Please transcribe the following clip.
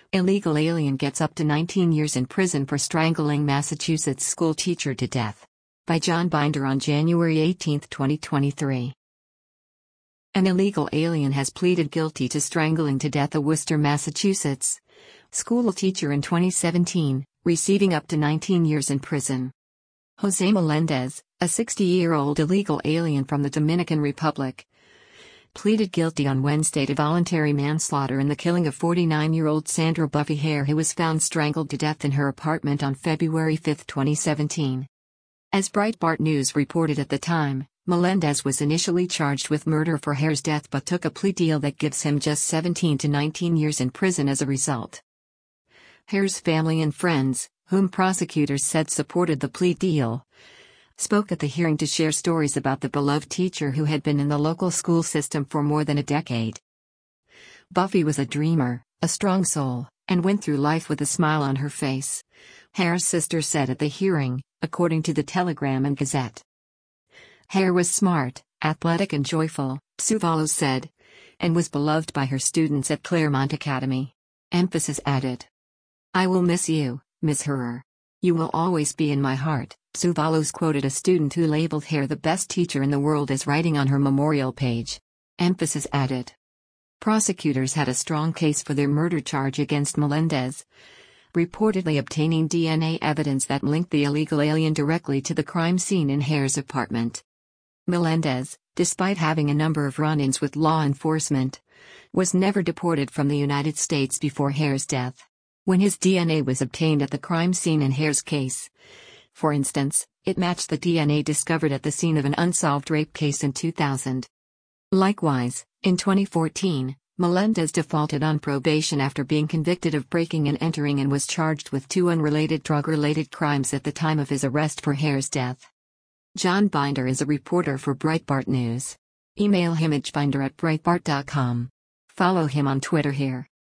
Illegal alien gets up to 19 years in prison for strangling Massachusetts school teacher to death. By John Binder on January 18, 2023. An illegal alien has pleaded guilty to strangling to death a Worcester, Massachusetts school teacher in 2017, receiving up to 19 years in prison. Jose Melendez, a 60-year-old illegal alien from the Dominican Republic, pleaded guilty on Wednesday to voluntary manslaughter in the killing of 49-year-old Sandra Buffy Hare, who was found strangled to death in her apartment on February 5, 2017. As Breitbart News reported at the time, Melendez was initially charged with murder for Hare's death but took a plea deal that gives him just 17 to 19 years in prison as a result. Hare's family and friends, whom prosecutors said supported the plea deal, spoke at the hearing to share stories about the beloved teacher who had been in the local school system for more than a decade. Buffy was a dreamer, a strong soul, and went through life with a smile on her face, Hare's sister said at the hearing, according to the Telegram and Gazette. Hare was smart, athletic and joyful, Tsuvalos said, and was beloved by her students at Claremont Academy. Emphasis added. "I will miss you, Miss Hare. You will always be in my heart," Tsuvalos quoted a student who labeled Hare the best teacher in the world as writing on her memorial page. Emphasis added. Prosecutors had a strong case for their murder charge against Melendez, reportedly obtaining DNA evidence that linked the illegal alien directly to the crime scene in Hare's apartment. Melendez, despite having a number of run-ins with law enforcement, was never deported from the United States before Hare's death. When his DNA was obtained at the crime scene in Hare's case, for instance, it matched the DNA discovered at the scene of an unsolved rape case in 2000. Likewise, in 2014, Melendez defaulted on probation after being convicted of breaking and entering and was charged with 2 unrelated drug-related crimes at the time of his arrest for Hare's death. John Binder is a reporter for Breitbart News. Email him at binder@breitbart.com. Follow him on Twitter here.